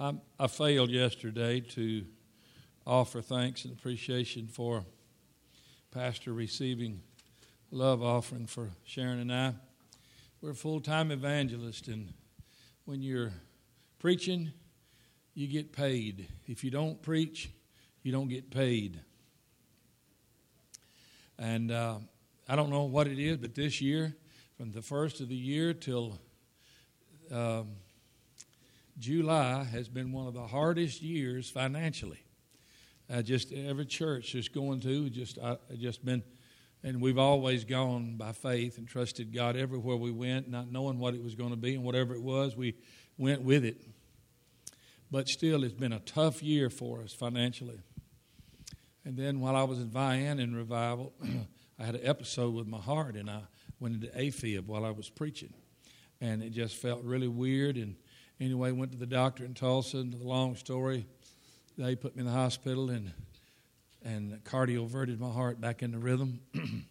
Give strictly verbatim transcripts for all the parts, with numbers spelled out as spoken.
I, I failed yesterday to offer thanks and appreciation for Pastor receiving love offering for Sharon and I. We're full-time evangelists, and when you're preaching, you get paid. If you don't preach, you don't get paid. And uh, I don't know what it is, but this year, from the first of the year till um, July, has been one of the hardest years financially. Uh, just every church is going to just I just been, and we've always gone by faith and trusted God everywhere we went, not knowing what it was going to be, and whatever it was, we went with it. But still, it's been a tough year for us financially. And then while I was in Vienna in revival, I had an episode with my heart, and I went into AFib while I was preaching. And it just felt really weird. And anyway, went to the doctor in Tulsa, and the long story, they put me in the hospital and and cardioverted my heart back into rhythm.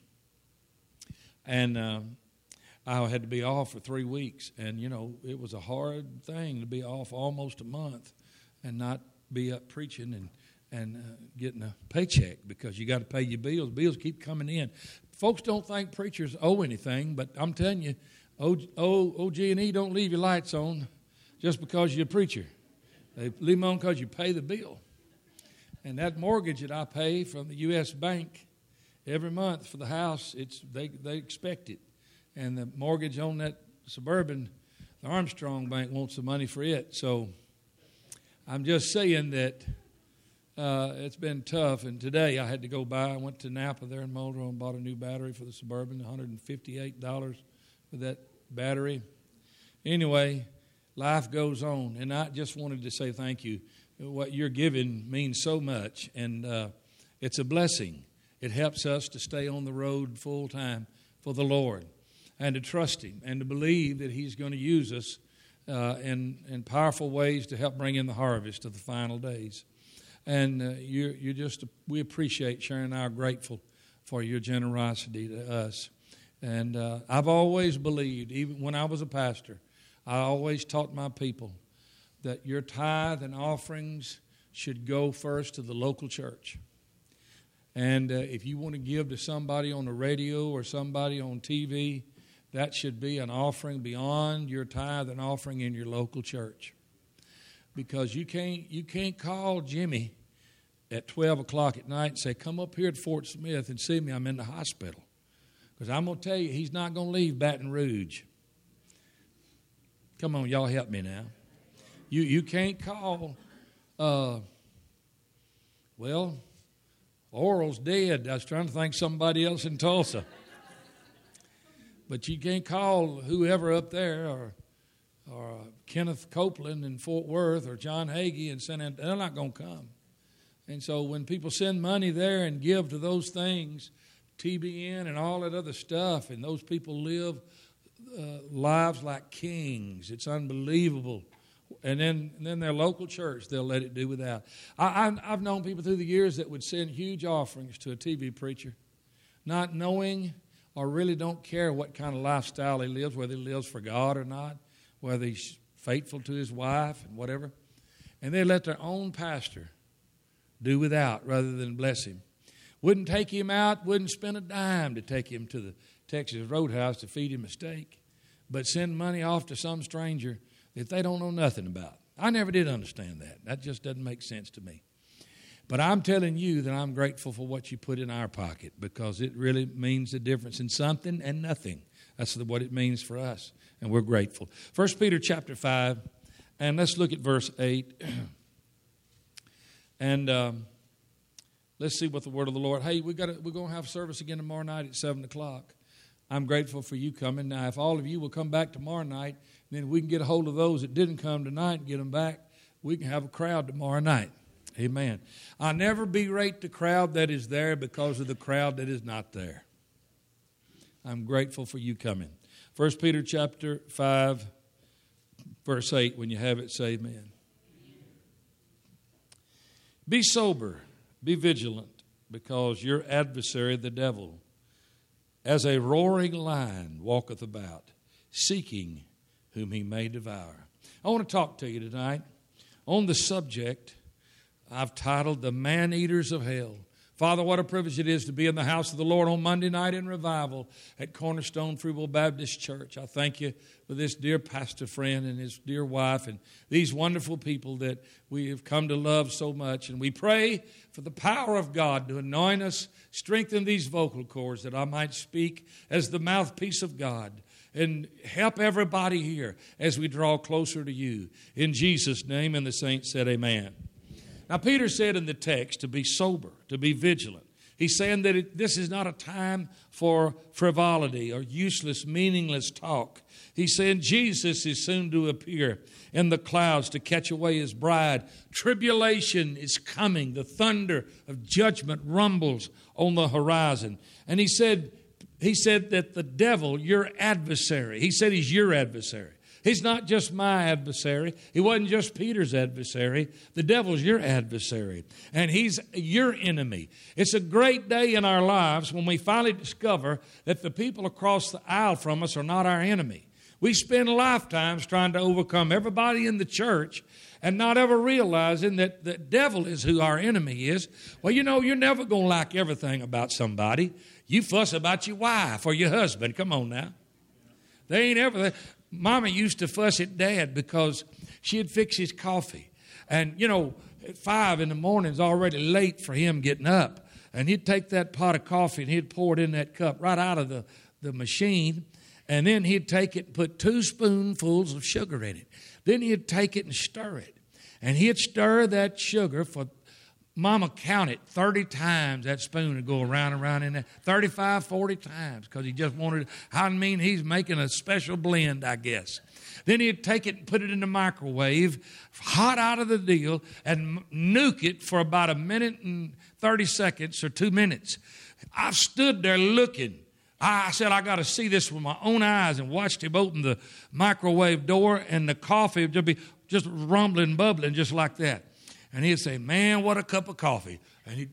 and um, I had to be off for three weeks. And, you know, it was a hard thing to be off almost a month and not be up preaching and and uh, getting a paycheck, because you got to pay your bills. Bills keep coming in. Folks don't think preachers owe anything, but I'm telling you, O G and E don't leave your lights on just because you're a preacher. They leave them on because you pay the bill. And that mortgage that I pay from the U S Bank every month for the house, it's they, they expect it. And the mortgage on that Suburban, the Armstrong Bank wants the money for it. So I'm just saying that Uh, it's been tough, and today I had to go by. I went to Napa there in Muldrow and bought a new battery for the Suburban, one hundred fifty-eight dollars for that battery. Anyway, life goes on, and I just wanted to say thank you. What you're giving means so much, and uh, it's a blessing. It helps us to stay on the road full time for the Lord and to trust Him and to believe that He's going to use us uh, in, in powerful ways to help bring in the harvest of the final days. And uh, you you just we appreciate, Sharon and I are grateful for your generosity to us. And uh, I've always believed, even when I was a pastor, I always taught my people that your tithe and offerings should go first to the local church. And uh, if you want to give to somebody on the radio or somebody on T V, that should be an offering beyond your tithe and offering in your local church. Because you can't you can't call Jimmy at twelve o'clock at night and say, come up here at Fort Smith and see me. I'm in the hospital. Because I'm going to tell you, he's not going to leave Baton Rouge. Come on, y'all help me now. You you can't call, uh, well, Oral's dead. I was trying to think somebody else in Tulsa. But you can't call whoever up there or or Kenneth Copeland in Fort Worth, or John Hagee in San Antonio. They're not going to come. And so when people send money there and give to those things, T B N and all that other stuff, and those people live uh, lives like kings, it's unbelievable. And then and then their local church, they'll let it do without. I, I, I've known people through the years that would send huge offerings to a T V preacher, not knowing or really don't care what kind of lifestyle he lives, whether he lives for God or not, whether he's faithful to his wife and whatever. And they let their own pastor do without rather than bless him. Wouldn't take him out, wouldn't spend a dime to take him to the Texas Roadhouse to feed him a steak, but send money off to some stranger that they don't know nothing about. I never did understand that. That just doesn't make sense to me. But I'm telling you that I'm grateful for what you put in our pocket, because it really means the difference in something and nothing. That's what it means for us, and we're grateful. First Peter chapter five, and let's look at verse eight. and um, let's see what the word of the Lord. Hey, we got we're going to have service again tomorrow night at seven o'clock. I'm grateful for you coming. Now, if all of you will come back tomorrow night, then we can get a hold of those that didn't come tonight and get them back. We can have a crowd tomorrow night. Amen. I never berate the crowd that is there because of the crowd that is not there. I'm grateful for you coming. First Peter chapter five, verse eight. When you have it, say amen. Be sober, be vigilant, because your adversary, the devil, as a roaring lion walketh about, seeking whom he may devour. I want to talk to you tonight on the subject I've titled The Man-Eaters of Hell. Father, what a privilege it is to be in the house of the Lord on Monday night in revival at Cornerstone Free Will Baptist Church. I thank you for this dear pastor friend and his dear wife and these wonderful people that we have come to love so much. And we pray for the power of God to anoint us, strengthen these vocal cords that I might speak as the mouthpiece of God and help everybody here as we draw closer to you. In Jesus' name, and the saints said amen. Now, Peter said in the text to be sober, to be vigilant. He's saying that it, this is not a time for frivolity or useless, meaningless talk. He's saying Jesus is soon to appear in the clouds to catch away his bride. Tribulation is coming. The thunder of judgment rumbles on the horizon. And he said, he said that the devil, your adversary, he said he's your adversary. He's not just my adversary. He wasn't just Peter's adversary. The devil's your adversary, and he's your enemy. It's a great day in our lives when we finally discover that the people across the aisle from us are not our enemy. We spend lifetimes trying to overcome everybody in the church and not ever realizing that the devil is who our enemy is. Well, you know, you're never going to like everything about somebody. You fuss about your wife or your husband. Come on now. They ain't ever... Mama used to fuss at Dad because she'd fix his coffee. And, you know, at five in the morning is already late for him getting up. And he'd take that pot of coffee and he'd pour it in that cup right out of the, the machine. And then he'd take it and put two spoonfuls of sugar in it. Then he'd take it and stir it. And he'd stir that sugar for... Mama counted thirty times that spoon would go around and around in there, thirty-five, forty times, because he just wanted, I mean, he's making a special blend, I guess. Then he'd take it and put it in the microwave, hot out of the deal, and nuke it for about a minute and thirty seconds or two minutes. I stood there looking. I said, I got to see this with my own eyes, and watched him open the microwave door, and the coffee would just be just rumbling, bubbling, just like that. And he'd say, man, what a cup of coffee. And he'd,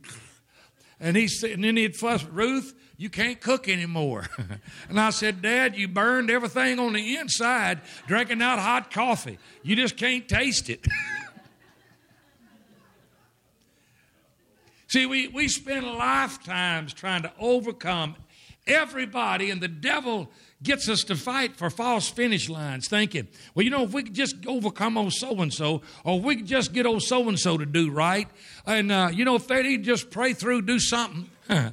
and, he'd say, and then he'd fuss, Ruth, you can't cook anymore. And I said, Dad, you burned everything on the inside drinking that hot coffee. You just can't taste it. See, we, we spend lifetimes trying to overcome everybody, and the devil gets us to fight for false finish lines, thinking, well, you know, if we could just overcome old so-and-so, or if we could just get old so-and-so to do right, and, uh, you know, if they'd just pray through, do something,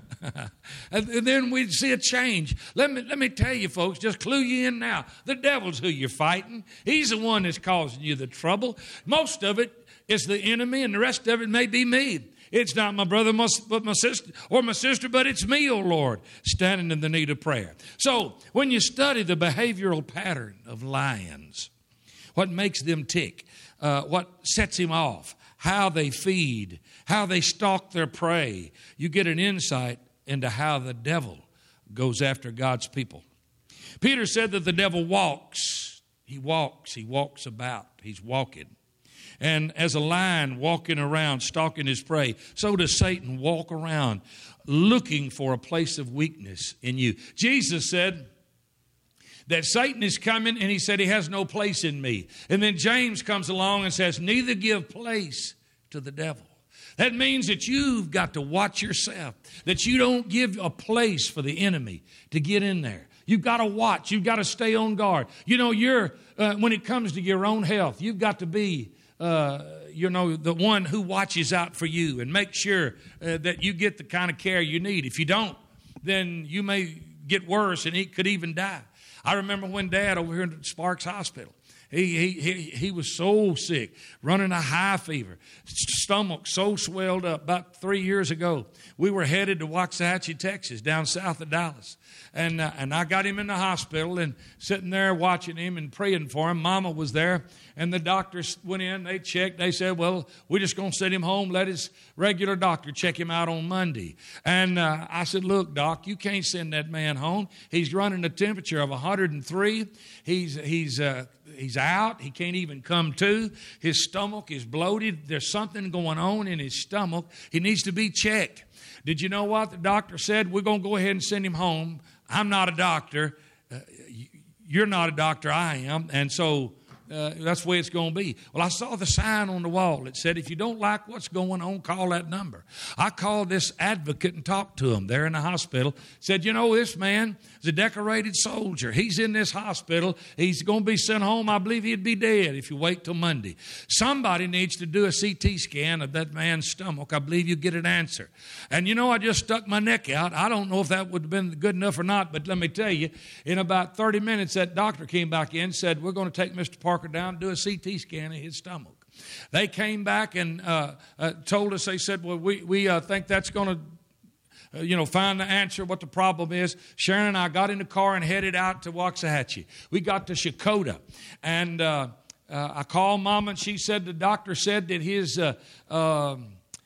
and then we'd see a change. Let me, let me tell you, folks, just clue you in now. The devil's who you're fighting. He's the one that's causing you the trouble. Most of it is the enemy, and the rest of it may be me. It's not my brother, but my sister, or my sister, but it's me, oh Lord, standing in the need of prayer. So when you study the behavioral pattern of lions, what makes them tick, uh, what sets him off, how they feed, how they stalk their prey, you get an insight into how the devil goes after God's people. Peter said that the devil walks. He walks. He walks about. He's walking. And as a lion walking around, stalking his prey, so does Satan walk around looking for a place of weakness in you. Jesus said that Satan is coming, and he said he has no place in me. And then James comes along and says, neither give place to the devil. That means that you've got to watch yourself, that you don't give a place for the enemy to get in there. You've got to watch. You've got to stay on guard. You know, you're uh, when it comes to your own health, you've got to be Uh, you know, the one who watches out for you and makes sure uh, that you get the kind of care you need. If you don't, then you may get worse and he could even die. I remember when Dad over here at Sparks Hospital, he, he, he, he was so sick, running a high fever, stomach so swelled up. About three years ago, we were headed to Waxahachie, Texas, down south of Dallas. And uh, and I got him in the hospital and sitting there watching him and praying for him. Mama was there, and the doctors went in. They checked. They said, well, we're just going to send him home, let his regular doctor check him out on Monday. And uh, I said, look, Doc, you can't send that man home. He's running a temperature of one hundred three. He's, he's, uh, he's out. He can't even come to. His stomach is bloated. There's something going on in his stomach. He needs to be checked. Did you know what the doctor said? We're going to go ahead and send him home. I'm not a doctor. Uh, you're not a doctor. I am. And so uh, that's the way it's going to be. Well, I saw the sign on the wall. It said, if you don't like what's going on, call that number. I called this advocate and talked to him there in the hospital. Said, you know, this man is a decorated soldier. He's in this hospital. He's going to be sent home. I believe he'd be dead if you wait till Monday. Somebody needs to do a C T scan of that man's stomach. I believe you get an answer. And, you know, I just stuck my neck out. I don't know if that would have been good enough or not, but let me tell you, in about thirty minutes, that doctor came back in and said, we're going to take Mister Parker down and do a C T scan of his stomach. They came back and uh, uh, told us, they said, well, we, we uh, think that's going to Uh, you know, find the answer, what the problem is. Sharon and I got in the car and headed out to Waxahachie. We got to Shakota, and uh, uh, I called Mama, and she said the doctor said that his uh, uh,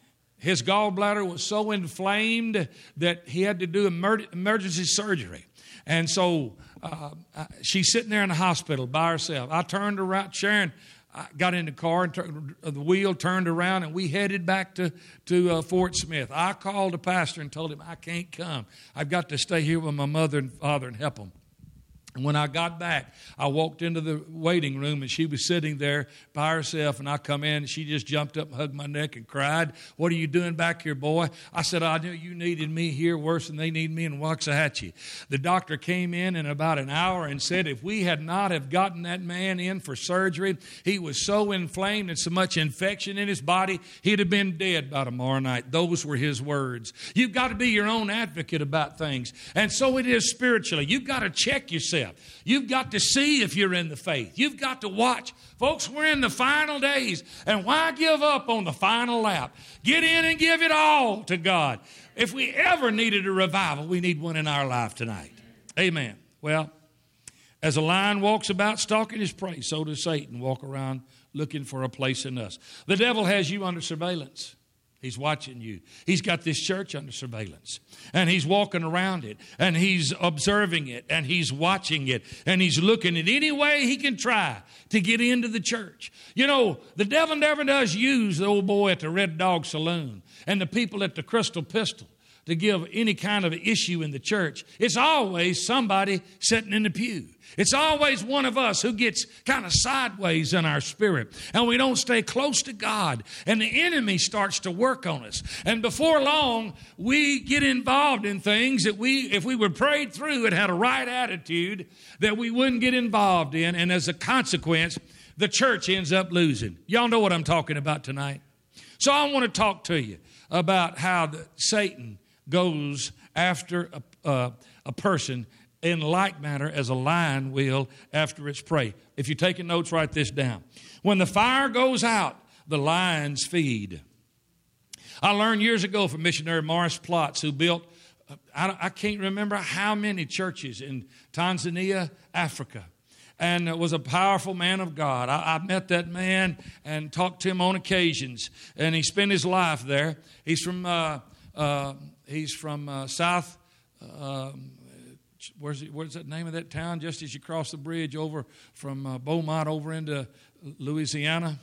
his gallbladder was so inflamed that he had to do emer- emergency surgery. And so uh, she's sitting there in the hospital by herself. I turned around, Sharon. I got in the car and turned, uh, the wheel turned around, and we headed back to, to uh, Fort Smith. I called the pastor and told him, I can't come. I've got to stay here with my mother and father and help them. And when I got back, I walked into the waiting room, and she was sitting there by herself. And I come in, and she just jumped up and hugged my neck and cried. What are you doing back here, boy? I said, I knew you needed me here worse than they need me in Waxahachie. The doctor came in in about an hour and said if we had not have gotten that man in for surgery, he was so inflamed and so much infection in his body, he'd have been dead by tomorrow night. Those were his words. You've got to be your own advocate about things. And so it is spiritually. You've got to check yourself. You've got to see if you're in the faith. You've got to watch. Folks, we're in the final days, and why give up on the final lap? Get in and give it all to God. If we ever needed a revival, we need one in our life tonight. Amen. Well, as a lion walks about stalking his prey, so does Satan walk around looking for a place in us. The devil has you under surveillance. He's watching you. He's got this church under surveillance, and he's walking around it, and he's observing it, and he's watching it, and he's looking at any way he can try to get into the church. You know, the devil never does use the old boy at the Red Dog Saloon and the people at the Crystal Pistol to give any kind of issue in the church. It's always somebody sitting in the pew. It's always one of us who gets kind of sideways in our spirit, and we don't stay close to God, and the enemy starts to work on us. And before long, we get involved in things that we, if we were prayed through and had a right attitude, that we wouldn't get involved in, and as a consequence, the church ends up losing. Y'all know what I'm talking about tonight. So I want to talk to you about how the, Satan goes after a, uh, a person in like manner as a lion will after its prey. If you're taking notes, write this down. When the fire goes out, the lions feed. I learned years ago from missionary Morris Plotz, who built, I, I can't remember how many churches in Tanzania, Africa, and was a powerful man of God. I, I met that man and talked to him on occasions, and he spent his life there. He's from uh, uh, he's from uh, South. Uh, Where's, it, where's that name of that town? Just as you cross the bridge over from uh, Beaumont over into Louisiana.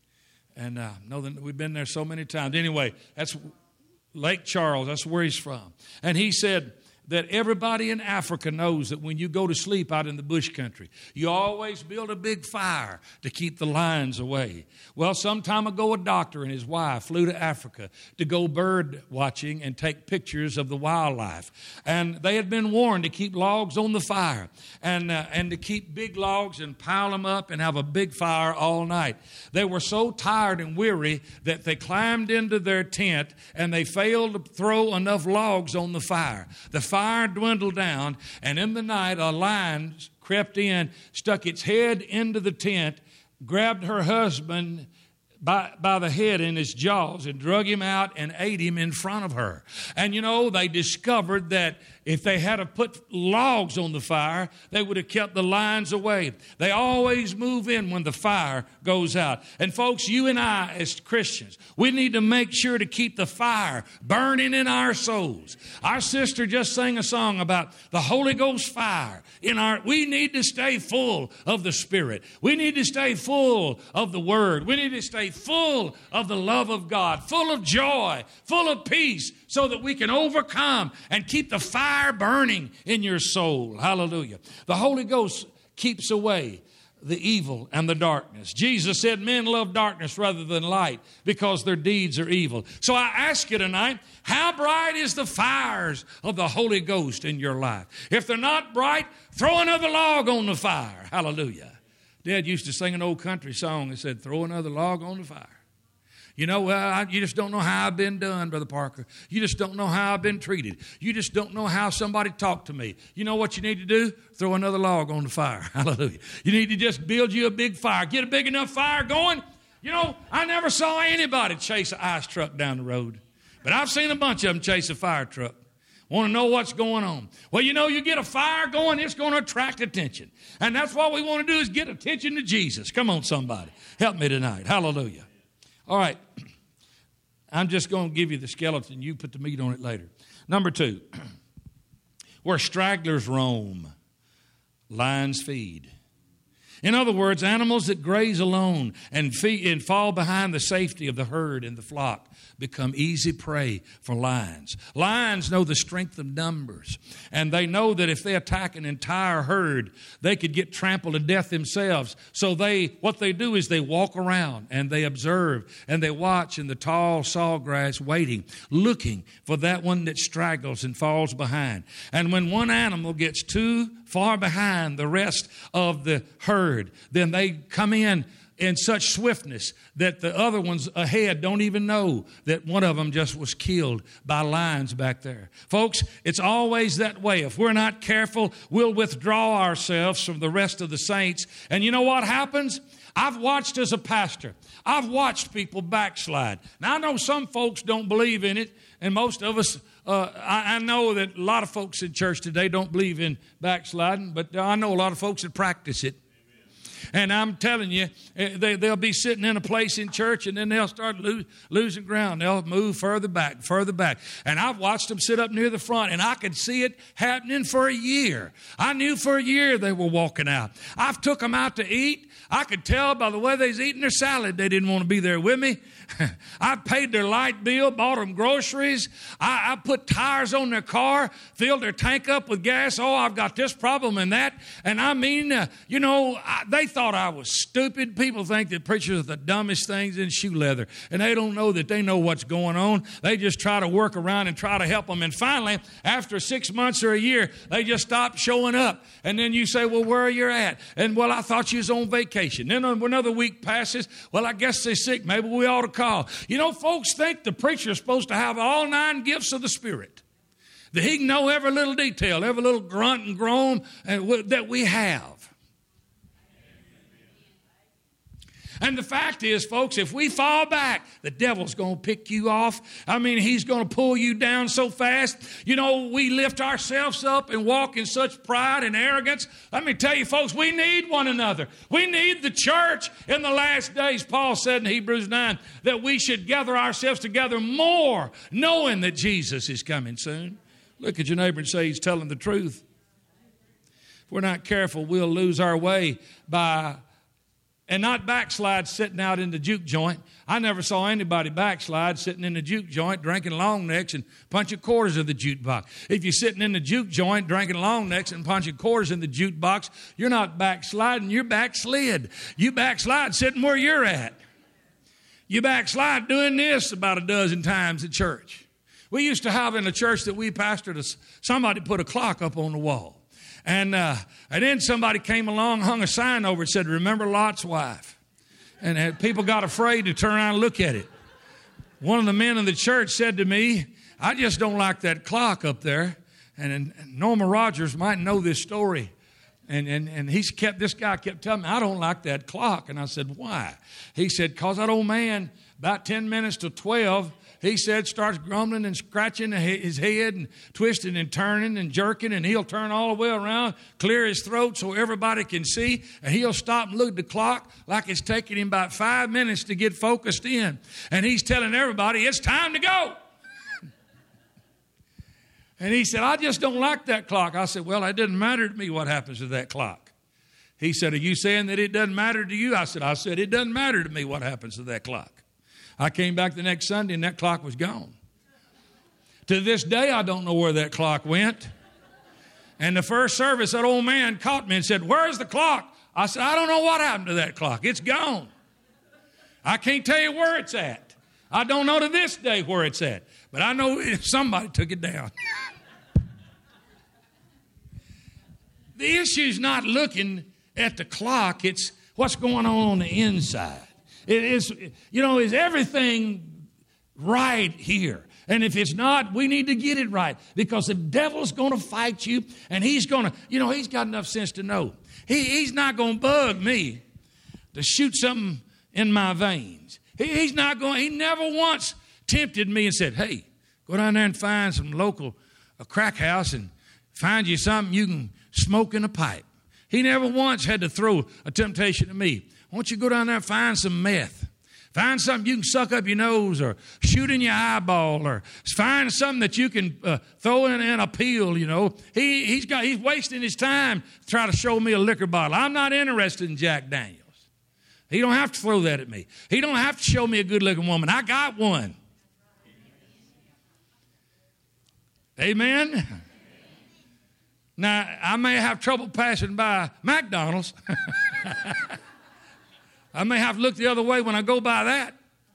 And uh, know that we've been there so many times. Anyway, that's Lake Charles. That's where he's from. And he said that everybody in Africa knows that when you go to sleep out in the bush country, you always build a big fire to keep the lions away. Well, some time ago, a doctor and his wife flew to Africa to go bird watching and take pictures of the wildlife. And they had been warned to keep logs on the fire and, uh, and to keep big logs and pile them up and have a big fire all night. They were so tired and weary that they climbed into their tent and they failed to throw enough logs on the fire. The fire Fire dwindled down, and in the night a lion crept in, stuck its head into the tent, grabbed her husband by, by the head in his jaws and drug him out and ate him in front of her. And you know, they discovered that if they had to put logs on the fire, they would have kept the lions away. They always move in when the fire goes out. And folks, you and I as Christians, we need to make sure to keep the fire burning in our souls. Our sister just sang a song about the Holy Ghost fire in our, we need to stay full of the Spirit. We need to stay full of the Word. We need to stay full of the love of God, full of joy, full of peace, so that we can overcome and keep the fire burning in your soul. Hallelujah. The Holy Ghost keeps away the evil and the darkness. Jesus said men love darkness rather than light because their deeds are evil. So I ask you tonight, how bright is the fires of the Holy Ghost in your life? If they're not bright, throw another log on the fire. Hallelujah. Dad used to sing an old country song that said, throw another log on the fire. You know, well, I, you just don't know how I've been done, Brother Parker. You just don't know how I've been treated. You just don't know how somebody talked to me. You know what you need to do? Throw another log on the fire. Hallelujah. You need to just build you a big fire. Get a big enough fire going. You know, I never saw anybody chase an ice truck down the road. But I've seen a bunch of them chase a fire truck. Want to know what's going on. Well, you know, you get a fire going, it's going to attract attention. And that's what we want to do is get attention to Jesus. Come on, somebody. Help me tonight. Hallelujah. All right, I'm just going to give you the skeleton. You put the meat on it later. Number two, where stragglers roam, lions feed. In other words, animals that graze alone and, feed, and fall behind the safety of the herd and the flock become easy prey for lions. Lions know the strength of numbers, and they know that if they attack an entire herd, they could get trampled to death themselves. So they, what they do is they walk around and they observe and they watch in the tall sawgrass waiting, looking for that one that straggles and falls behind. And when one animal gets too far behind the rest of the herd, then they come in in such swiftness that the other ones ahead don't even know that one of them just was killed by lions back there. Folks, it's always that way. If we're not careful, we'll withdraw ourselves from the rest of the saints. And you know what happens? I've watched as a pastor, I've watched people backslide. Now, I know some folks don't believe in it, and most of us, uh, I, I know that a lot of folks in church today don't believe in backsliding, but I know a lot of folks that practice it. And I'm telling you, they, they'll be sitting in a place in church, and then they'll start lo- losing ground. They'll move further back, further back. And I've watched them sit up near the front, and I could see it happening for a year. I knew for a year they were walking out. I've took them out to eat. I could tell by the way they was eating their salad they didn't want to be there with me. I paid their light bill, bought them groceries. I, I put tires on their car, filled their tank up with gas. Oh, I've got this problem and that. And I mean, uh, you know, I, they thought I was stupid. People think that preachers are the dumbest things in shoe leather. And they don't know that they know what's going on. They just try to work around and try to help them. And finally, after six months or a year, they just stop showing up. And then you say, well, where are you at? And, well, I thought you was on vacation. Then another week passes. Well, I guess they're sick. Maybe we ought to call. You know, folks think the preacher is supposed to have all nine gifts of the Spirit. That he can know every little detail, every little grunt and groan and w- that we have. And the fact is, folks, if we fall back, the devil's going to pick you off. I mean, he's going to pull you down so fast. You know, we lift ourselves up and walk in such pride and arrogance. Let me tell you, folks, we need one another. We need the church in the last days. Paul said in Hebrews nine that we should gather ourselves together more, knowing that Jesus is coming soon. Look at your neighbor and say he's telling the truth. If we're not careful, we'll lose our way by... And not backslide sitting out in the juke joint. I never saw anybody backslide sitting in the juke joint, drinking long necks and punching quarters in the jukebox. If you're sitting in the juke joint, drinking long necks and punching quarters in the jukebox, you're not backsliding, you're backslid. You backslide sitting where you're at. You backslide doing this about a dozen times at church. We used to have in the church that we pastored, somebody put a clock up on the wall. And uh, and then somebody came along, hung a sign over it, said, remember Lot's wife. And uh, people got afraid to turn around and look at it. One of the men in the church said to me, I just don't like that clock up there. And, and Norma Rogers might know this story. And, and, and he's kept, this guy kept telling me, I don't like that clock. And I said, why? He said, because that old man, about ten minutes to twelve, he said, starts grumbling and scratching his head and twisting and turning and jerking, and he'll turn all the way around, clear his throat so everybody can see, and he'll stop and look at the clock like it's taking him about five minutes to get focused in. And he's telling everybody, it's time to go. And he said, I just don't like that clock. I said, well, it doesn't matter to me what happens to that clock. He said, are you saying that it doesn't matter to you? I said, I said, it doesn't matter to me what happens to that clock. I came back the next Sunday and that clock was gone. To this day, I don't know where that clock went. And the first service, that old man caught me and said, where's the clock? I said, I don't know what happened to that clock. It's gone. I can't tell you where it's at. I don't know to this day where it's at. But I know somebody took it down. The issue is not looking at the clock. It's what's going on on the inside. It is, you know, is everything right here? And if it's not, we need to get it right, because the devil's going to fight you, and he's going to, you know, he's got enough sense to know. He, he's not going to bug me to shoot something in my veins. He, he's not going, he never once tempted me and said, hey, go down there and find some local a crack house and find you something you can smoke in a pipe. He never once had to throw a temptation to me. Why don't you go down there and find some meth? Find something you can suck up your nose or shoot in your eyeball, or find something that you can uh, throw in, in a pill, you know. He, he's got, he's wasting his time to try to show me a liquor bottle. I'm not interested in Jack Daniels. He don't have to throw that at me. He don't have to show me a good-looking woman. I got one. Amen? Now, I may have trouble passing by McDonald's. I may have to look the other way when I go by that.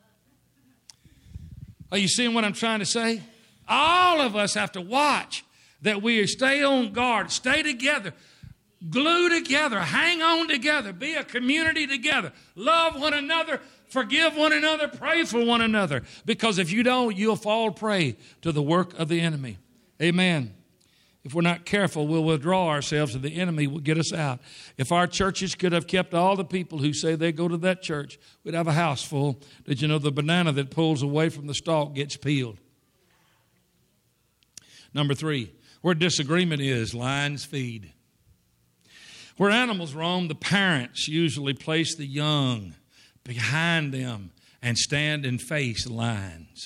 Are you seeing what I'm trying to say? All of us have to watch that we stay on guard, stay together, glue together, hang on together, be a community together, love one another, forgive one another, pray for one another. Because if you don't, you'll fall prey to the work of the enemy. Amen. If we're not careful, we'll withdraw ourselves and the enemy will get us out. If our churches could have kept all the people who say they go to that church, we'd have a house full. Did you know the banana that pulls away from the stalk gets peeled? Number three, where disagreement is, lions feed. Where animals roam, the parents usually place the young behind them and stand and face lions.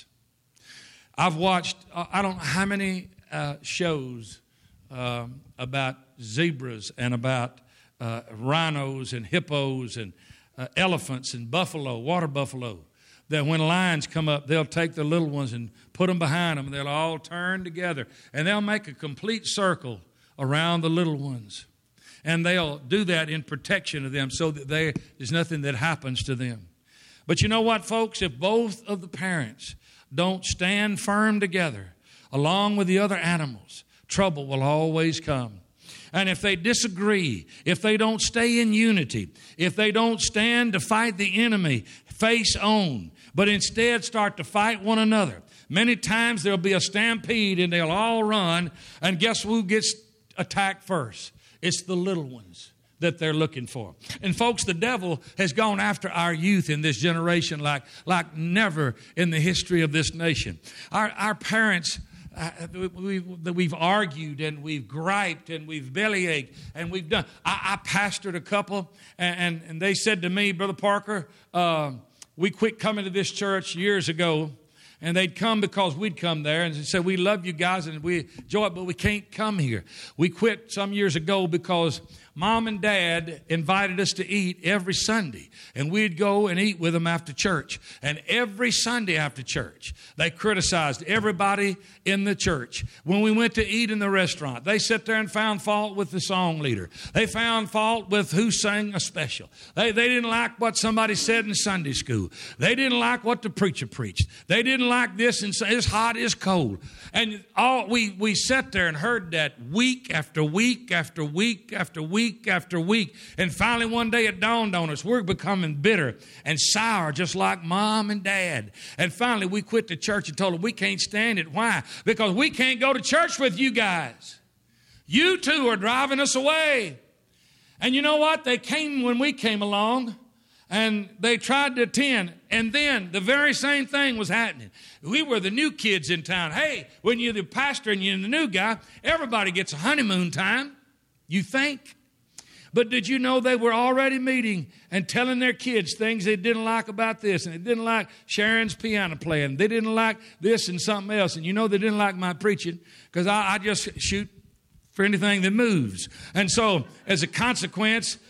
I've watched, I don't know how many uh, shows Um, about zebras and about uh, rhinos and hippos and uh, elephants and buffalo, water buffalo, that when lions come up, they'll take the little ones and put them behind them, and they'll all turn together, and they'll make a complete circle around the little ones. And they'll do that in protection of them so that they, there's nothing that happens to them. But you know what, folks? If both of the parents don't stand firm together, along with the other animals, trouble will always come. And if they disagree, if they don't stay in unity, if they don't stand to fight the enemy face on, but instead start to fight one another, many times there'll be a stampede and they'll all run, and guess who gets attacked first? It's the little ones that they're looking for. And folks, the devil has gone after our youth in this generation like, like never in the history of this nation. Our, our parents... Uh, we, we, we've argued and we've griped and we've bellyached and we've done. I, I pastored a couple, and, and, and they said to me, Brother Parker, uh, we quit coming to this church years ago, and they'd come because we'd come there, and they said, we love you guys and we enjoy it, but we can't come here. We quit some years ago because Mom and Dad invited us to eat every Sunday, and we'd go and eat with them after church. And every Sunday after church, they criticized everybody in the church. When we went to eat in the restaurant, they sat there and found fault with the song leader. They found fault with who sang a special. They, they didn't like what somebody said in Sunday school. They didn't like what the preacher preached. They didn't like this, and say it's hot, it's cold. And all we, we sat there and heard that week after week after week after week. Week after week. And finally one day it dawned on us, we're becoming bitter and sour just like Mom and Dad. And finally we quit the church and told them we can't stand it. Why? Because we can't go to church with you guys. You two are driving us away. And you know what? They came when we came along, and they tried to attend. And then the very same thing was happening. We were the new kids in town. Hey, when you're the pastor and you're the new guy, everybody gets a honeymoon time, you think. But did you know they were already meeting and telling their kids things they didn't like about this, and they didn't like Sharon's piano playing. They didn't like this and something else. And you know they didn't like my preaching because I, I just shoot for anything that moves. And so as a consequence,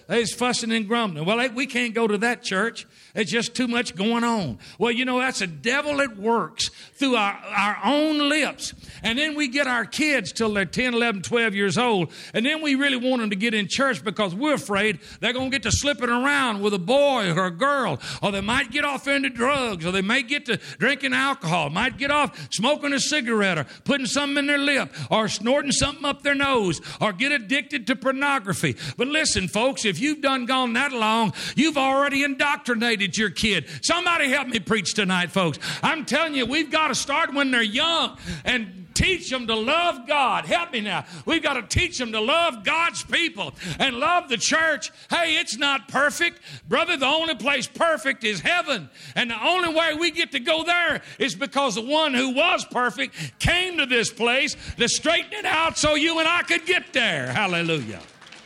they's fussing and grumbling. Well, hey, we can't go to that church. There's just too much going on. Well, you know, that's a devil that works through our, our own lips. And then we get our kids till they're ten, eleven, twelve years old. And then we really want them to get in church because we're afraid they're going to get to slipping around with a boy or a girl. Or they might get off into drugs. Or they may get to drinking alcohol. Might get off smoking a cigarette or putting something in their lip. Or snorting something up their nose. Or get addicted to pornography. But listen, folks, if you've done gone that long, you've already indoctrinated your kid. Somebody help me preach tonight, folks. I'm telling you, we've got to start when they're young and teach them to love God. Help me now. We've got to teach them to love God's people and love the church. Hey, it's not perfect. Brother, the only place perfect is heaven. And the only way we get to go there is because the one who was perfect came to this place to straighten it out so you and I could get there. Hallelujah.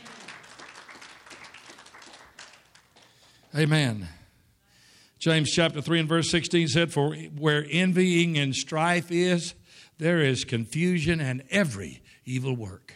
Amen. James chapter three and verse sixteen said, for where envying and strife is, there is confusion and every evil work.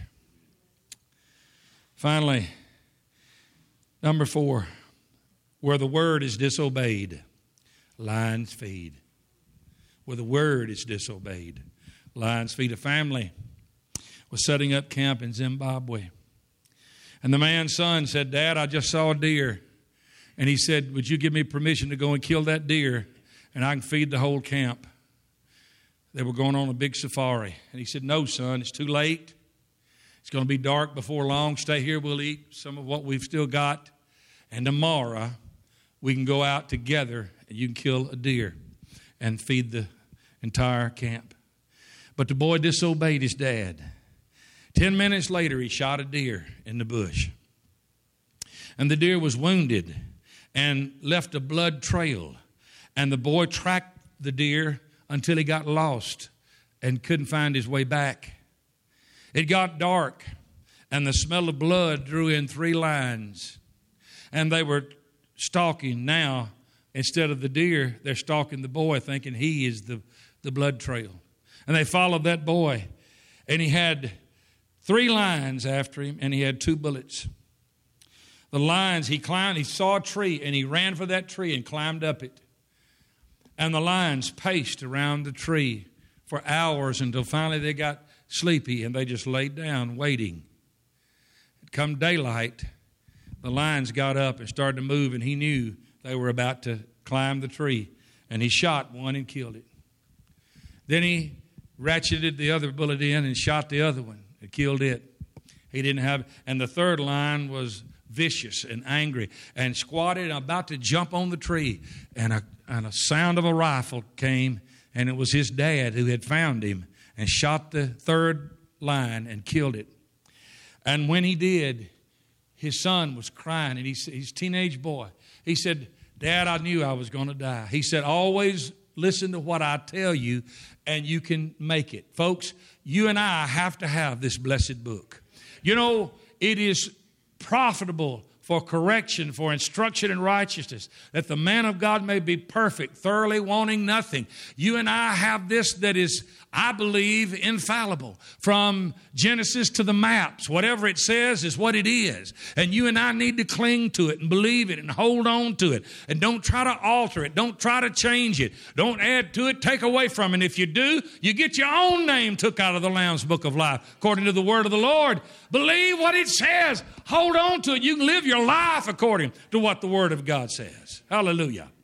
Finally, number four, where the word is disobeyed, lions feed. Where the word is disobeyed, lions feed. A family was setting up camp in Zimbabwe. And the man's son said, Dad, I just saw a deer. And he said, would you give me permission to go and kill that deer and I can feed the whole camp? They were going on a big safari. And he said, no, son, it's too late. It's going to be dark before long. Stay here. We'll eat some of what we've still got. And tomorrow we can go out together and you can kill a deer and feed the entire camp. But the boy disobeyed his dad. Ten minutes later, he shot a deer in the bush. And the deer was wounded and left a blood trail. And the boy tracked the deer until he got lost and couldn't find his way back. It got dark, and the smell of blood drew in three lions. And they were stalking now. Instead of the deer, they're stalking the boy, thinking he is the, the blood trail. And they followed that boy. And he had three lions after him, and he had two bullets. The lions, he climbed, he saw a tree, and he ran for that tree and climbed up it. And the lions paced around the tree for hours until finally they got sleepy, and they just laid down waiting. Come daylight, the lions got up and started to move, and he knew they were about to climb the tree. And he shot one and killed it. Then he ratcheted the other bullet in and shot the other one and killed it. He didn't have, and the third lion was vicious and angry and squatted and about to jump on the tree. And a, and a sound of a rifle came, and it was his dad who had found him and shot the third lion and killed it. And when he did, his son was crying, and he, he's a teenage boy. He said, Dad, I knew I was going to die. He said, always listen to what I tell you, and you can make it. Folks, you and I have to have this blessed book. You know, it is profitable for correction, for instruction in righteousness, that the man of God may be perfect, thoroughly wanting nothing. You and I have this that is, I believe, infallible. From Genesis to the maps, whatever it says is what it is. And you and I need to cling to it and believe it and hold on to it. And don't try to alter it. Don't try to change it. Don't add to it, take away from it. And if you do, you get your own name took out of the Lamb's Book of Life, according to the word of the Lord. Believe what it says. Hold on to it. You can live your life according to what the Word of God says. Hallelujah. Amen.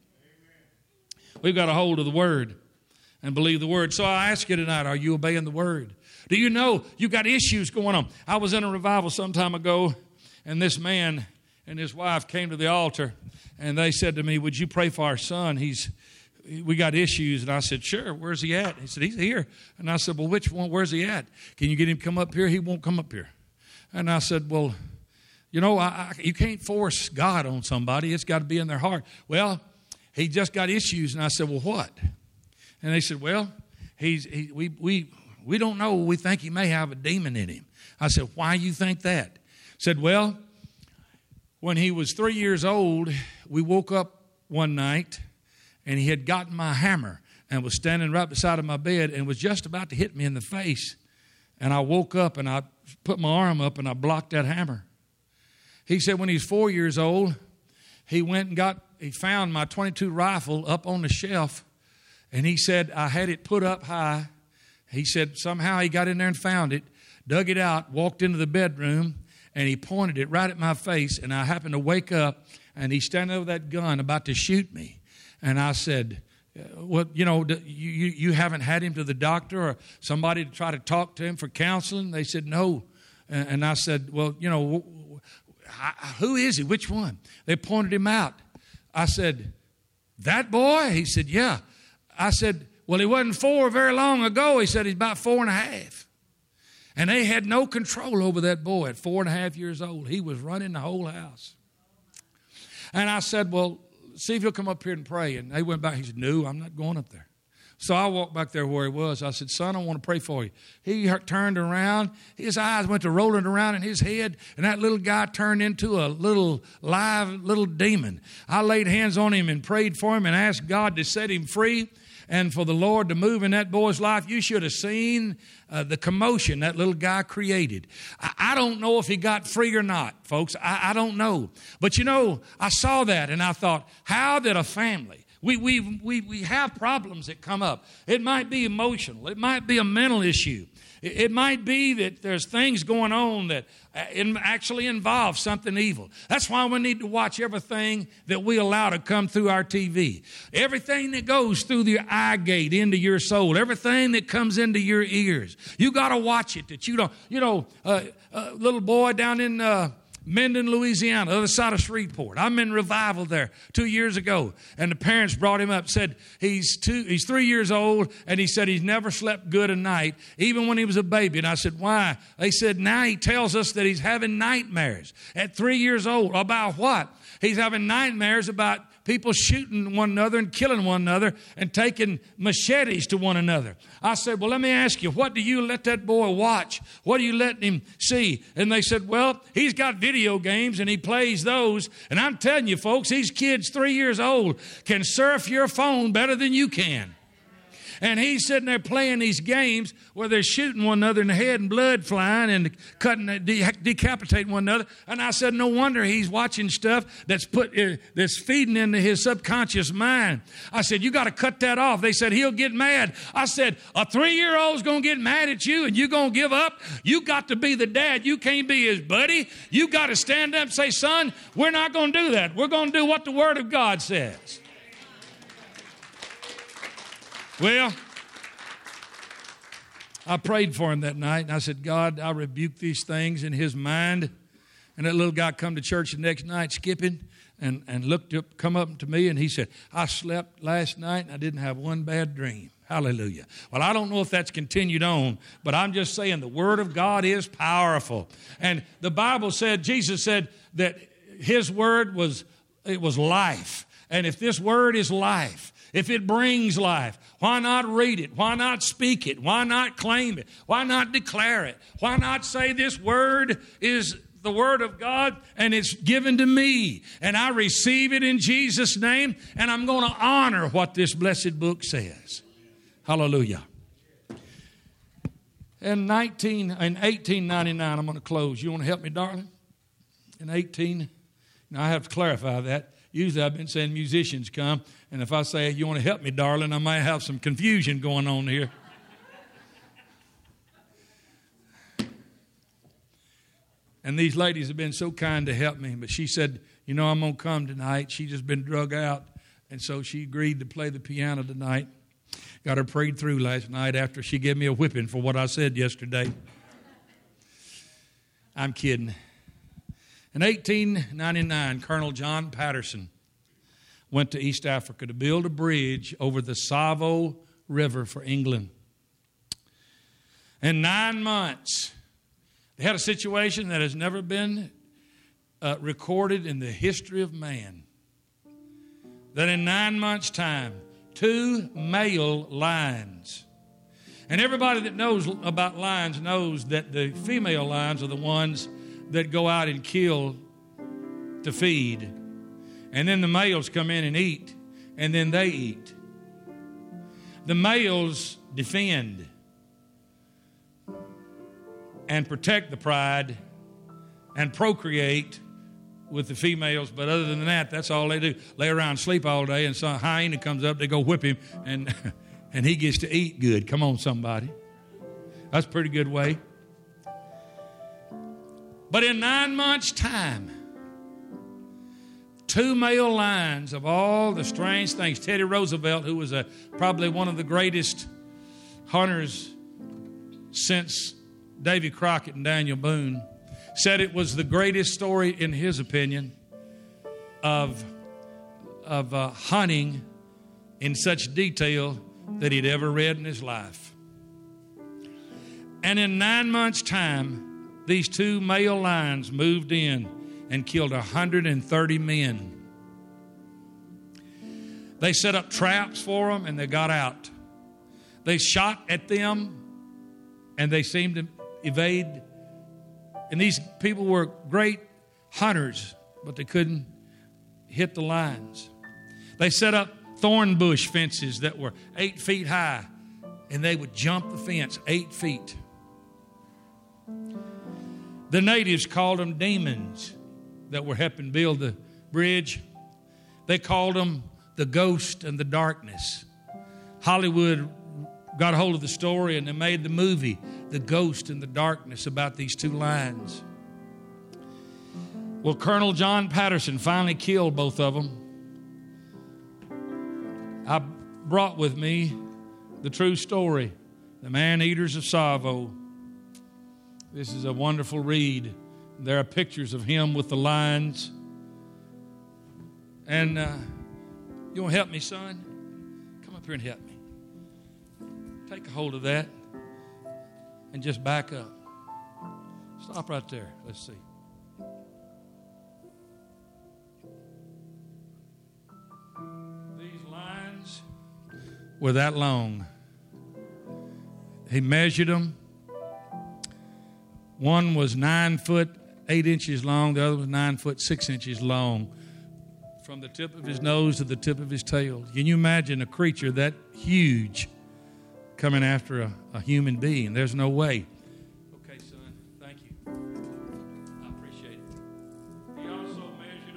We've got a hold of the Word and believe the Word. So I ask you tonight, are you obeying the Word? Do you know you've got issues going on? I was in a revival some time ago, and this man and his wife came to the altar, and they said to me, would you pray for our son? He's we got issues. And I said, sure, where's he at? He said, he's here. And I said, well, which one? Where's he at? Can you get him to come up here? He won't come up here. And I said, well, you know, I, I, you can't force God on somebody. It's got to be in their heart. Well, he just got issues. And I said, well, what? And they said, well, he's he, we we we don't know. We think he may have a demon in him. I said, why you think that? Said, well, when he was three years old, we woke up one night, and he had gotten my hammer and was standing right beside of my bed and was just about to hit me in the face. And I woke up, and I put my arm up, and I blocked that hammer. He said when he was four years old, he went and got, he found my twenty-two rifle up on the shelf, and he said I had it put up high. He said somehow he got in there and found it, dug it out, walked into the bedroom, and he pointed it right at my face, and I happened to wake up, and he's standing over that gun about to shoot me. And I said, well, you know, you, you haven't had him to the doctor or somebody to try to talk to him for counseling? They said, no. And I said, well, you know, who is he? Which one? They pointed him out. I said, that boy? He said, yeah. I said, well, he wasn't four very long ago. He said he's about four and a half. And they had no control over that boy at four and a half years old. He was running the whole house. And I said, well, see if he'll come up here and pray. And they went back. He said, no, I'm not going up there. So I walked back there where he was. I said, son, I want to pray for you. He turned around. His eyes went to rolling around in his head, and that little guy turned into a little live little demon. I laid hands on him and prayed for him and asked God to set him free and for the Lord to move in that boy's life. You should have seen uh, the commotion that little guy created. I, I don't know if he got free or not, folks. I, I don't know. But, you know, I saw that, and I thought, how did a family... We, we, we, we have problems that come up. It might be emotional. It might be a mental issue. It, it might be that there's things going on that actually involve something evil. That's why we need to watch everything that we allow to come through our T V. Everything that goes through the eye gate into your soul. Everything that comes into your ears. You got to watch it that you don't, you know, uh, a little boy down in... Uh, Mendon, Louisiana, other side of Shreveport. I'm in revival there two years ago. And the parents brought him up, said he's two, he's three years old, and he said he's never slept good a night, even when he was a baby. And I said, why? They said, now he tells us that he's having nightmares at three years old. About what? He's having nightmares about people shooting one another and killing one another and taking machetes to one another. I said, well, let me ask you, what do you let that boy watch? What do you let him see? And they said, well, he's got video games and he plays those. And I'm telling you, folks, these kids three years old can surf your phone better than you can. And he's sitting there playing these games where they're shooting one another in the head and blood flying and cutting, de- decapitating one another. And I said, no wonder he's watching stuff that's put uh, that's feeding into his subconscious mind. I said, you got to cut that off. They said, he'll get mad. I said, a three-year-old's going to get mad at you and you're going to give up? You got to be the dad. You can't be his buddy. You got to stand up and say, son, we're not going to do that. We're going to do what the Word of God says. Well, I prayed for him that night, and I said, God, I rebuke these things in his mind. And that little guy come to church the next night skipping and, and looked up, come up to me, and he said, I slept last night, and I didn't have one bad dream. Hallelujah. Well, I don't know if that's continued on, but I'm just saying the Word of God is powerful. And the Bible said, Jesus said that his Word was, it was life. And if this Word is life, if it brings life, why not read it? Why not speak it? Why not claim it? Why not declare it? Why not say this word is the Word of God and it's given to me and I receive it in Jesus' name and I'm going to honor what this blessed book says. Hallelujah. In nineteen, in eighteen ninety-nine, I'm going to close. You want to help me, darling? In eighteen, now I have to clarify that. Usually I've been saying musicians come, and if I say, you want to help me, darling, I might have some confusion going on here. And these ladies have been so kind to help me, but she said, you know, I'm going to come tonight. She just been drug out, and so she agreed to play the piano tonight. Got her prayed through last night after she gave me a whipping for what I said yesterday. I'm kidding. In eighteen ninety-nine, Colonel John Patterson went to East Africa to build a bridge over the Savo River for England. In nine months, they had a situation that has never been uh, recorded in the history of man. That in nine months' time, two male lions. And everybody that knows about lions knows that the female lions are the ones that go out and kill to feed. And then the males come in and eat, and then they eat. The males defend and protect the pride and procreate with the females, but other than that, that's all they do. Lay around and sleep all day, and some hyena comes up, they go whip him, and, and he gets to eat good. Come on, somebody. That's a pretty good way. But in nine months' time, two male lions of all the strange things. Teddy Roosevelt, who was a, probably one of the greatest hunters since Davy Crockett and Daniel Boone, said it was the greatest story, in his opinion, of, of uh, hunting in such detail that he'd ever read in his life. And in nine months' time, these two male lions moved in and killed one hundred thirty men. They set up traps for them, and they got out. They shot at them, and they seemed to evade. And these people were great hunters, but they couldn't hit the lions. They set up thorn bush fences that were eight feet high, and they would jump the fence eight feet. The natives called them demons that were helping build the bridge. They called them the ghost and the darkness. Hollywood got a hold of the story, and they made the movie The Ghost and the Darkness about these two lions. Well, Colonel John Patterson finally killed both of them. I brought with me the true story, The Man-Eaters of Tsavo. This is a wonderful read. There are pictures of him with the lions. And uh, you want to help me, son? Come up here and help me. Take a hold of that and just back up. Stop right there. Let's see. These lines were that long. He measured them. One was nine foot, eight inches long. The other was nine foot, six inches long. From the tip of his nose to the tip of his tail. Can you imagine a creature that huge coming after a, a human being? There's no way. Okay, son, thank you. I appreciate it. He also measured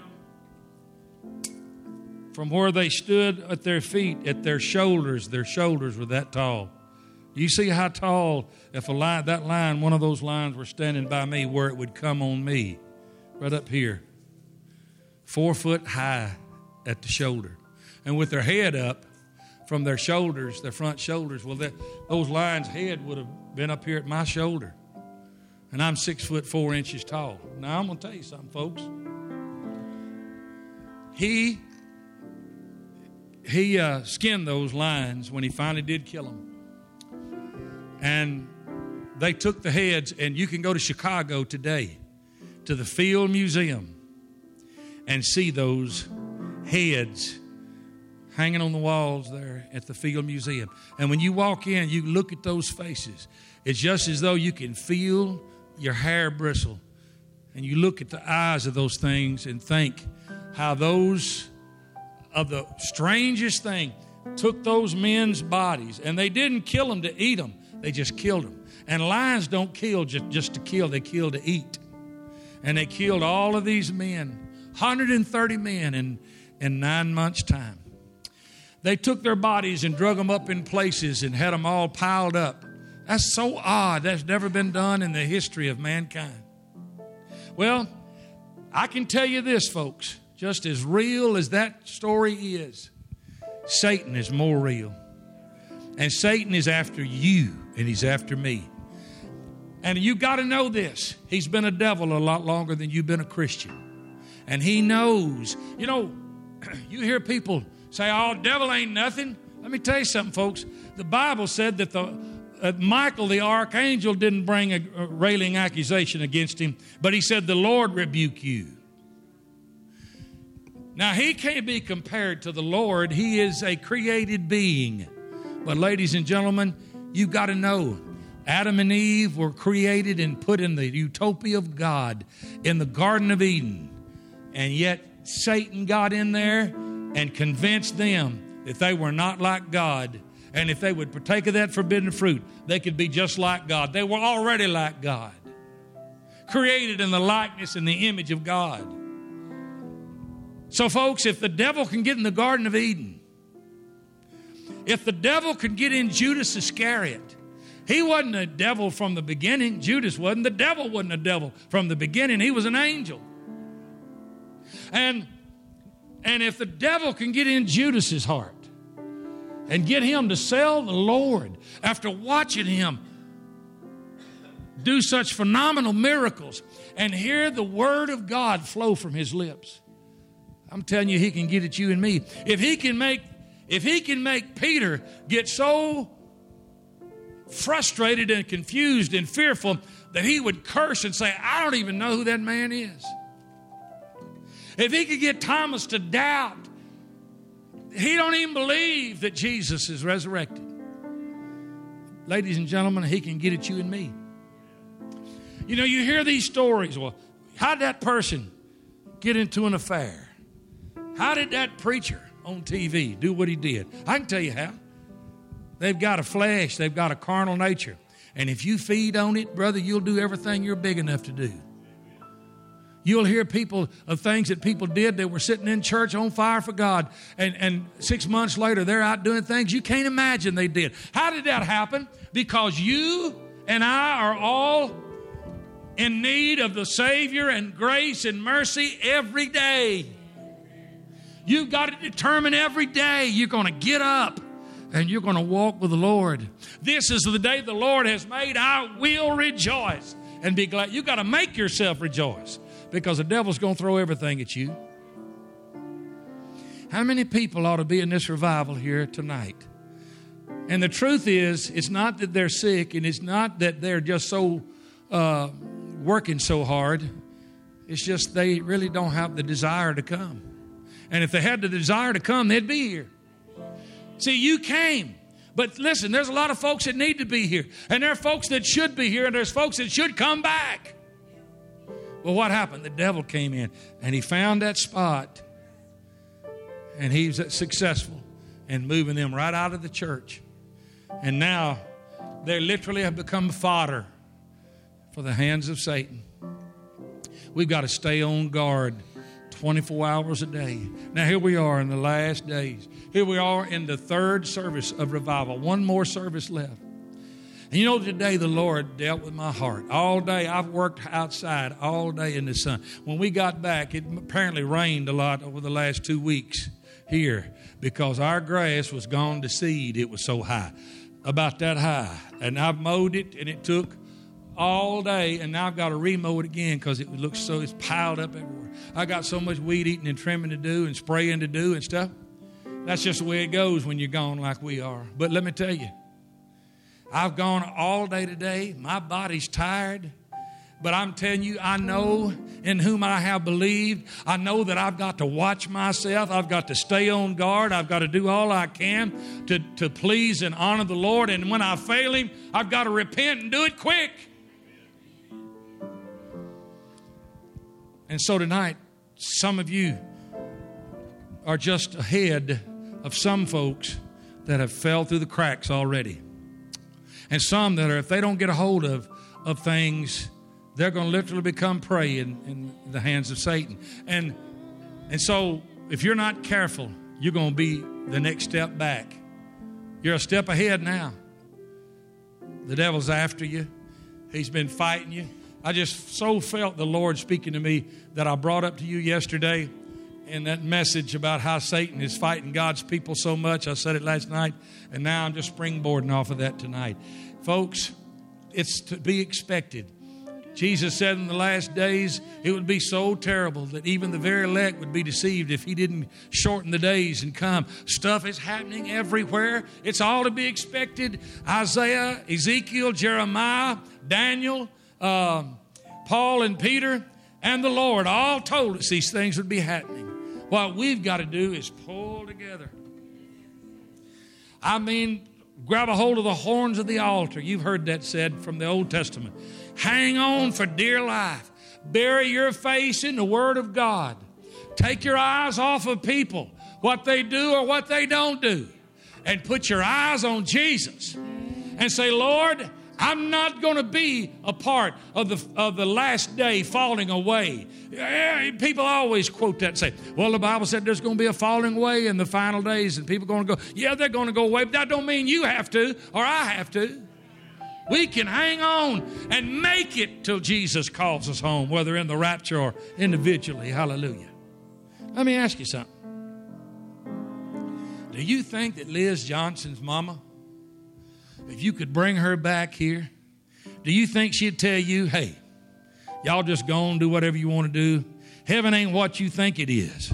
them from where they stood at their feet, at their shoulders. Their shoulders were that tall. You see how tall, if a line, that line, one of those lines were standing by me, where it would come on me, right up here. Four foot high at the shoulder. And with their head up from their shoulders, their front shoulders, well, that, those lions' head would have been up here at my shoulder. And I'm six foot four inches tall. Now, I'm going to tell you something, folks. He, he uh, skinned those lions when he finally did kill them. And they took the heads, and you can go to Chicago today to the Field Museum and see those heads hanging on the walls there at the Field Museum. And when you walk in, you look at those faces. It's just as though you can feel your hair bristle. And you look at the eyes of those things and think how those of the strangest thing took those men's bodies. And they didn't kill them to eat them. They just killed them. And lions don't kill just, just to kill. They kill to eat. And they killed all of these men, one hundred thirty men in, in nine months' time. They took their bodies and drug them up in places and had them all piled up. That's so odd. That's never been done in the history of mankind. Well, I can tell you this, folks. Just as real as that story is, Satan is more real. And Satan is after you, and he's after me. And you've got to know this. He's been a devil a lot longer than you've been a Christian. And he knows. You know, you hear people say, oh, devil ain't nothing. Let me tell you something, folks. The Bible said that the uh, Michael, the archangel, didn't bring a, a railing accusation against him, but he said, the Lord rebuke you. Now, he can't be compared to the Lord. He is a created being. But ladies and gentlemen, you've got to know, Adam and Eve were created and put in the utopia of God in the Garden of Eden. And yet Satan got in there and convinced them that they were not like God. And if they would partake of that forbidden fruit, they could be just like God. They were already like God, created in the likeness and the image of God. So, folks, if the devil can get in the Garden of Eden, if the devil could get in Judas Iscariot, he wasn't a devil from the beginning. Judas wasn't. The devil wasn't a devil from the beginning. He was an angel. And, and if the devil can get in Judas's heart and get him to sell the Lord after watching him do such phenomenal miracles and hear the word of God flow from his lips, I'm telling you, he can get at you and me. If he can make, if he can make Peter get so frustrated and confused and fearful that he would curse and say, I don't even know who that man is. If he could get Thomas to doubt, he don't even believe that Jesus is resurrected. Ladies and gentlemen, he can get at you and me. You know, you hear these stories. Well, how did that person get into an affair? How did that preacher on T V do what he did? I can tell you how. They've got a flesh. They've got a carnal nature. And if you feed on it, brother, you'll do everything you're big enough to do. You'll hear people of things that people did that were sitting in church on fire for God. And, and six months later, they're out doing things you can't imagine they did. How did that happen? Because you and I are all in need of the Savior and grace and mercy every day. You've got to determine every day you're going to get up and you're going to walk with the Lord. This is the day the Lord has made. I will rejoice and be glad. You've got to make yourself rejoice because the devil's going to throw everything at you. How many people ought to be in this revival here tonight? And the truth is, it's not that they're sick and it's not that they're just so uh, working so hard. It's just they really don't have the desire to come. And if they had the desire to come, they'd be here. See, you came. But listen, there's a lot of folks that need to be here. And there are folks that should be here. And there's folks that should come back. Well, what happened? The devil came in. And he found that spot. And he was successful in moving them right out of the church. And now they literally have become fodder for the hands of Satan. We've got to stay on guard twenty-four hours a day. Now, here we are in the last days. Here we are in the third service of revival. One more service left. And you know, today the Lord dealt with my heart. All day, I've worked outside all day in the sun. When we got back, it apparently rained a lot over the last two weeks here because our grass was gone to seed. It was so high, about that high. And I've mowed it, and it took all day, and now I've got to remow it again because it looks so, it's piled up everywhere. I got so much weed eating and trimming to do and spraying to do and stuff. That's just the way it goes when you're gone like we are. But let me tell you, I've gone all day today. My body's tired. But I'm telling you, I know in whom I have believed. I know that I've got to watch myself. I've got to stay on guard. I've got to do all I can to, to please and honor the Lord. And when I fail Him, I've got to repent and do it quick. And so tonight, some of you are just ahead of some folks that have fell through the cracks already. And some that are, if they don't get a hold of, of things, they're going to literally become prey in, in the hands of Satan. And, and so if you're not careful, you're going to be the next step back. You're a step ahead now. The devil's after you. He's been fighting you. I just so felt the Lord speaking to me that I brought up to you yesterday in that message about how Satan is fighting God's people so much. I said it last night, and now I'm just springboarding off of that tonight. Folks, it's to be expected. Jesus said in the last days it would be so terrible that even the very elect would be deceived if He didn't shorten the days and come. Stuff is happening everywhere. It's all to be expected. Isaiah, Ezekiel, Jeremiah, Daniel, uh, Paul and Peter and the Lord all told us these things would be happening. What we've got to do is pull together. I mean, grab a hold of the horns of the altar. You've heard that said from the Old Testament. Hang on for dear life. Bury your face in the Word of God. Take your eyes off of people, what they do or what they don't do, and put your eyes on Jesus and say, Lord, I'm not going to be a part of the of the last day falling away. People always quote that and say, well, the Bible said there's going to be a falling away in the final days, and people are going to go, yeah, they're going to go away, but that don't mean you have to or I have to. We can hang on and make it till Jesus calls us home, whether in the rapture or individually. Hallelujah. Let me ask you something. Do you think that Liz Johnson's mama, if you could bring her back here, do you think she'd tell you, hey, y'all just go and do whatever you want to do? Heaven ain't what you think it is.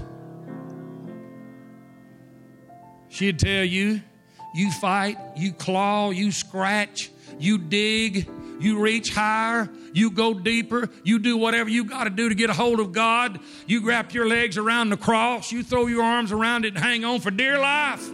She'd tell you, you fight, you claw, you scratch, you dig, you reach higher, you go deeper, you do whatever you got to do to get a hold of God. You wrap your legs around the cross, you throw your arms around it and hang on for dear life.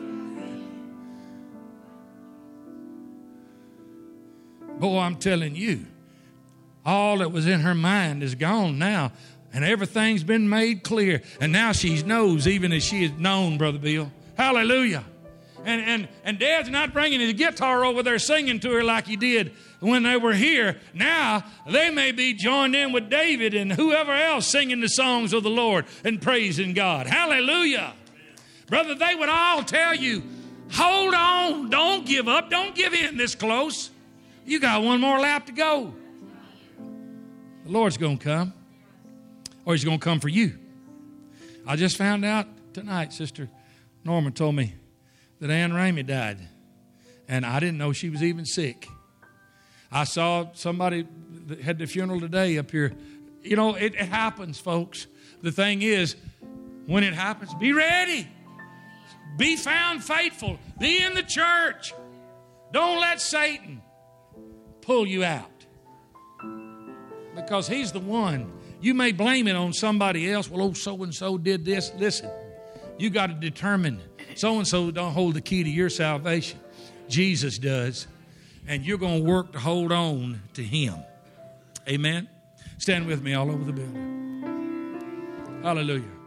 Boy, I'm telling you, all that was in her mind is gone now, and everything's been made clear. And now she knows, even as she has known, Brother Bill. Hallelujah. And and and Dad's not bringing his guitar over there singing to her like he did when they were here. Now they may be joined in with David and whoever else singing the songs of the Lord and praising God. Hallelujah. Brother, they would all tell you, hold on, don't give up, don't give in this close. You got one more lap to go. The Lord's going to come, or he's going to come for you. I just found out tonight, Sister Norman told me that Ann Ramey died, and I didn't know she was even sick. I saw somebody that had the funeral today up here. You know, it, it happens, folks. The thing is, when it happens, be ready. Be found faithful. Be in the church. Don't let Satan pull you out, because he's the one. You may blame it on somebody else. Well, oh, so-and-so did this. Listen, you got to determine so-and-so don't hold the key to your salvation. Jesus does. And you're going to work to hold on to him. Amen. Stand with me all over the building. Hallelujah.